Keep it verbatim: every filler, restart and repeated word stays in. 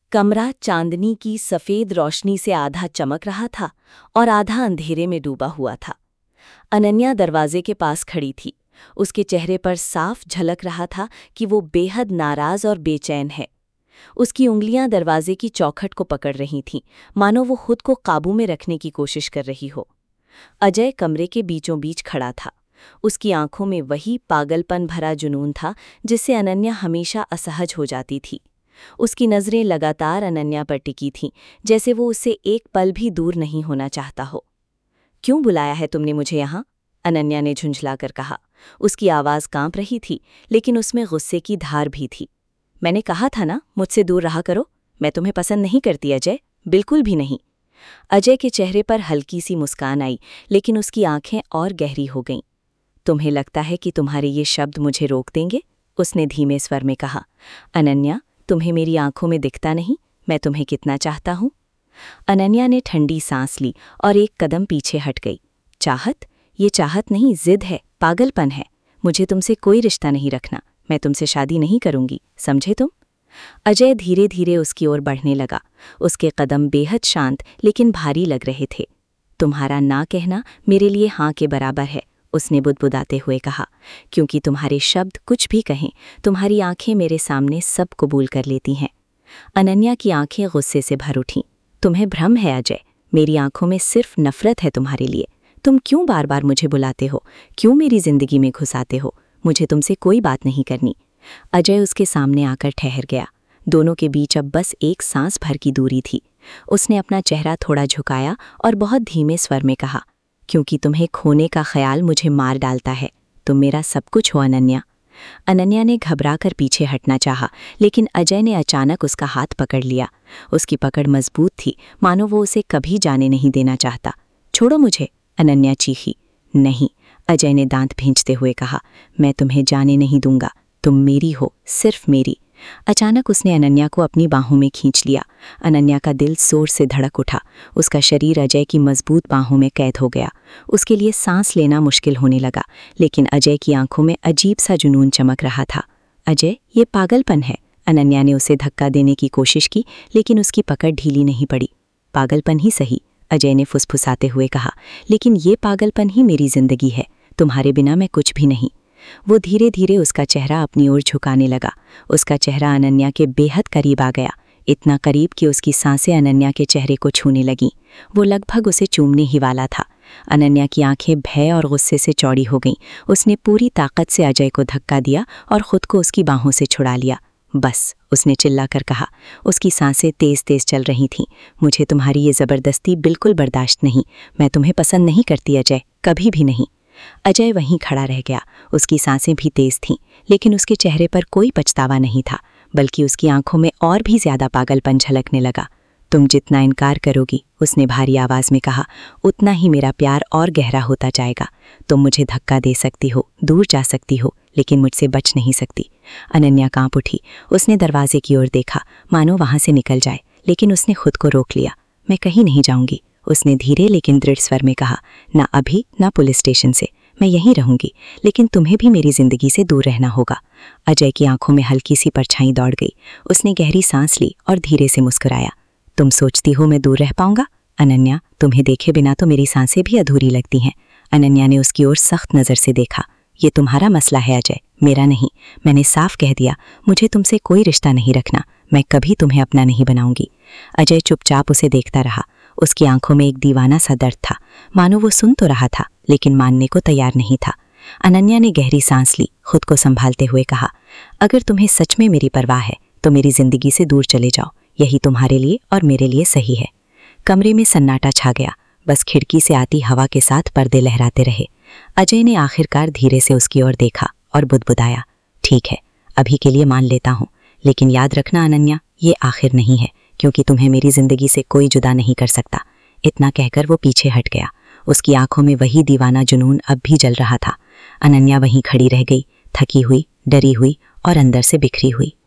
कमरा चांदनी की सफ़ेद रोशनी से आधा चमक रहा था और आधा अंधेरे में डूबा हुआ था। अनन्या दरवाजे के पास खड़ी थी। उसके चेहरे पर साफ झलक रहा था कि वो बेहद नाराज और बेचैन है। उसकी उंगलियां दरवाजे की चौखट को पकड़ रही थीं, मानो वो खुद को काबू में रखने की कोशिश कर रही हो। अजय कमरे के बीचों बीच खड़ा था। उसकी आंखों में वही पागलपन भरा जुनून था जिससे अनन्या हमेशा असहज हो जाती थी। उसकी नज़रें लगातार अनन्या पर टिकी थीं, जैसे वो उससे एक पल भी दूर नहीं होना चाहता हो। क्यों बुलाया है तुमने मुझे यहाँ? अनन्या ने झुंझलाकर कहा। उसकी आवाज़ कांप रही थी, लेकिन उसमें गुस्से की धार भी थी। मैंने कहा था ना, मुझसे दूर रहा करो। मैं तुम्हें पसंद नहीं करती अजय, बिल्कुल भी नहीं। अजय के चेहरे पर हल्की सी मुस्कान आई, लेकिन उसकी आंखें और गहरी हो गईं। तुम्हें लगता है कि तुम्हारे ये शब्द मुझे रोक देंगे? उसने धीमे स्वर में कहा। अनन्या, तुम्हें मेरी आंखों में दिखता नहीं मैं तुम्हें कितना चाहता हूँ? अनन्या ने ठंडी सांस ली और एक कदम पीछे हट गई। चाहत? ये चाहत नहीं, जिद है, पागलपन है। मुझे तुमसे कोई रिश्ता नहीं रखना, मैं तुमसे शादी नहीं करूंगी, समझे तुम? अजय धीरे धीरे उसकी ओर बढ़ने लगा। उसके कदम बेहद शांत लेकिन भारी लग रहे थे। तुम्हारा ना कहना मेरे लिए हाँ के बराबर है, उसने बुदबुदाते हुए कहा। क्योंकि तुम्हारे शब्द कुछ भी कहें, तुम्हारी आंखें मेरे सामने सब कबूल कर लेती हैं। अनन्या की आंखें गुस्से से भर उठीं। तुम्हें भ्रम है अजय, मेरी आंखों में सिर्फ नफरत है तुम्हारे लिए। तुम क्यों बार बार मुझे बुलाते हो? क्यों मेरी जिंदगी में घुसाते हो? मुझे तुमसे कोई बात नहीं करनी। अजय उसके सामने आकर ठहर गया। दोनों के बीच अब बस एक सांस भर की दूरी थी। उसने अपना चेहरा थोड़ा झुकाया और बहुत धीमे स्वर में कहा, क्योंकि तुम्हें खोने का ख्याल मुझे मार डालता है। तुम मेरा सब कुछ हो अनन्या। अनन्या ने घबराकर पीछे हटना चाहा, लेकिन अजय ने अचानक उसका हाथ पकड़ लिया। उसकी पकड़ मजबूत थी, मानो वो उसे कभी जाने नहीं देना चाहता। छोड़ो मुझे, अनन्या चीखी। नहीं, अजय ने दांत भींचते हुए कहा, मैं तुम्हें जाने नहीं दूंगा। तुम मेरी हो, सिर्फ मेरी। अचानक उसने अनन्या को अपनी बाहों में खींच लिया। अनन्या का दिल जोर से धड़क उठा। उसका शरीर अजय की मजबूत बाहों में कैद हो गया। उसके लिए सांस लेना मुश्किल होने लगा, लेकिन अजय की आंखों में अजीब सा जुनून चमक रहा था। अजय, ये पागलपन है। अनन्या ने उसे धक्का देने की कोशिश की, लेकिन उसकी पकड़ ढीली नहीं पड़ी। पागलपन ही सही, अजय ने फुसफुसाते हुए कहा, लेकिन ये पागलपन ही मेरी जिंदगी है। तुम्हारे बिना मैं कुछ भी नहीं। वो धीरे धीरे उसका चेहरा अपनी ओर झुकाने लगा। उसका चेहरा अनन्या के बेहद करीब आ गया, इतना करीब कि उसकी सांसें अनन्या के चेहरे को छूने लगीं। वो लगभग उसे चूमने ही वाला था। अनन्या की आंखें भय और गुस्से से चौड़ी हो गईं। उसने पूरी ताकत से अजय को धक्का दिया और खुद को उसकी बाहों से छुड़ा लिया। बस, उसने चिल्लाकर कहा। उसकी सांसें तेज तेज चल रही थीं। मुझे तुम्हारी ये ज़बरदस्ती बिल्कुल बर्दाश्त नहीं। मैं तुम्हें पसंद नहीं करती अजय, कभी भी नहीं। अजय वहीं खड़ा रह गया। उसकी सांसें भी तेज थीं, लेकिन उसके चेहरे पर कोई पछतावा नहीं था, बल्कि उसकी आंखों में और भी ज्यादा पागलपन झलकने लगा। तुम जितना इनकार करोगी, उसने भारी आवाज में कहा, उतना ही मेरा प्यार और गहरा होता जाएगा। तुम मुझे धक्का दे सकती हो, दूर जा सकती हो, लेकिन मुझसे बच नहीं सकती। अनन्या कांप उठी। उसने दरवाजे की ओर देखा, मानो वहां से निकल जाए, लेकिन उसने खुद को रोक लिया। मैं कहीं नहीं जाऊंगी, उसने धीरे लेकिन दृढ़ स्वर में कहा। ना अभी, ना पुलिस स्टेशन से। मैं यहीं रहूंगी, लेकिन तुम्हें भी मेरी जिंदगी से दूर रहना होगा। अजय की आंखों में हल्की सी परछाई दौड़ गई। उसने गहरी सांस ली और धीरे से मुस्कुराया। तुम सोचती हो मैं दूर रह पाऊंगा? अनन्या, तुम्हें देखे बिना तो मेरी सांसें भी अधूरी लगती हैं। अनन्या ने उसकी ओर सख्त नज़र से देखा। ये तुम्हारा मसला है अजय, मेरा नहीं। मैंने साफ कह दिया, मुझे तुमसे कोई रिश्ता नहीं रखना। मैं कभी तुम्हें अपना नहीं बनाऊंगी। अजय चुपचाप उसे देखता रहा। उसकी आंखों में एक दीवाना सा दर्द था, मानो वो सुन तो रहा था लेकिन मानने को तैयार नहीं था। अनन्या ने गहरी सांस ली, खुद को संभालते हुए कहा, अगर तुम्हें सच में मेरी परवाह है तो मेरी जिंदगी से दूर चले जाओ। यही तुम्हारे लिए और मेरे लिए सही है। कमरे में सन्नाटा छा गया। बस खिड़की से आती हवा के साथ पर्दे लहराते रहे। अजय ने आखिरकार धीरे से उसकी ओर देखा और बुदबुदाया, ठीक है, अभी के लिए मान लेता हूँ, लेकिन याद रखना अनन्या, ये आखिर नहीं है, क्योंकि तुम्हें मेरी जिंदगी से कोई जुदा नहीं कर सकता। इतना कहकर वो पीछे हट गया। उसकी आंखों में वही दीवाना जुनून अब भी जल रहा था। अनन्या वहीं खड़ी रह गई, थकी हुई, डरी हुई और अंदर से बिखरी हुई।